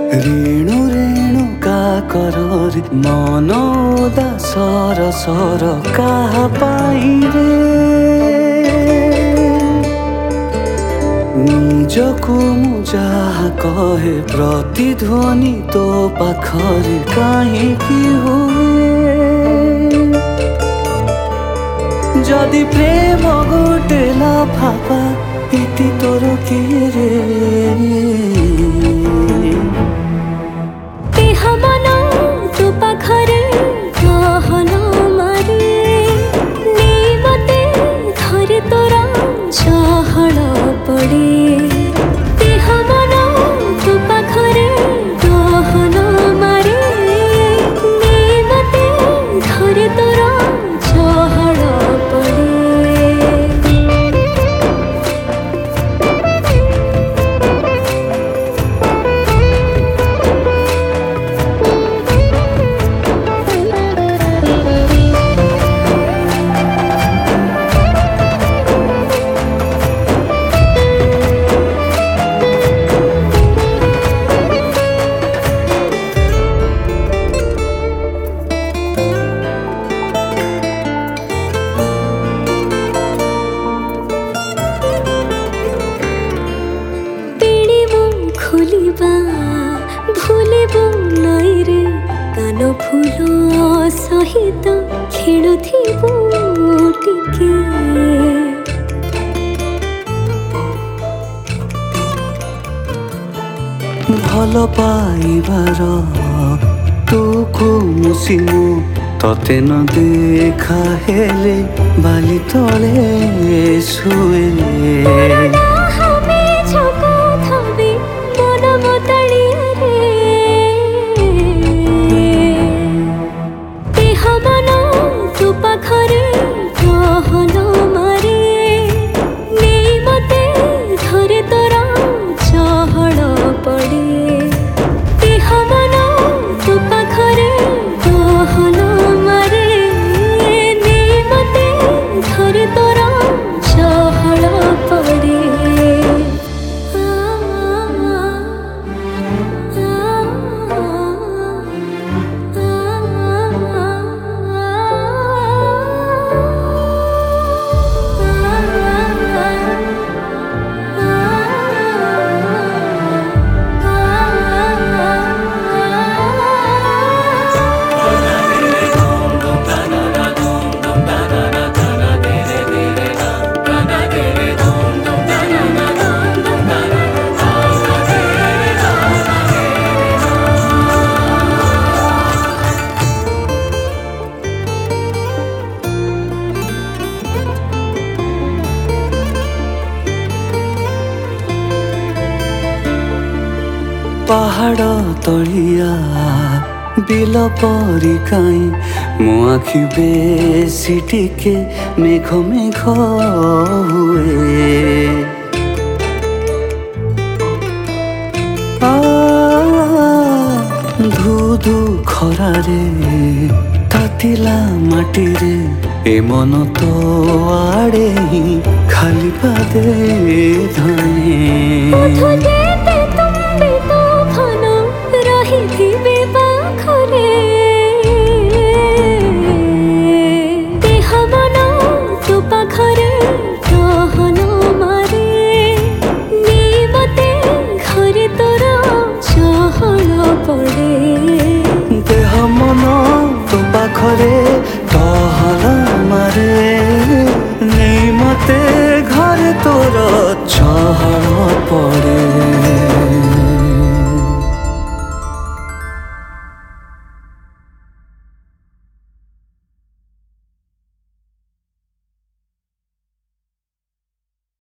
ରେଣୁ ରେଣୁ କାକରରେ ମନ ଉଦାସର ସର କାହା ପାଇଁ ରେ ନିଜକୁ ମୁଁ ଯାହା କହେ ପ୍ରତିଧ୍ୱନି ତୋ ପାଖରେ କାହିଁକି ହୁଏ ଯଦି ପ୍ରେମ ଗୋଟେ ଲଫାଫା ଇତି ତୋର କିଏ ରେ भूलबू नाई रे कान फूल सहित खेलुथिबू टिके भल पाइबार तोको मुसिमु तते न देखा हेले बाली तले सुए पहाड़ तलिया बिल परी काई मो आखि बेसी टिके मेघ मेघ हुए धू धू खरारे तातिला माटी रे ए मन तो आड़े ही खाली पादे धाने पाखरे टहल मारे नहीं मते घर तोर चहल पड़े।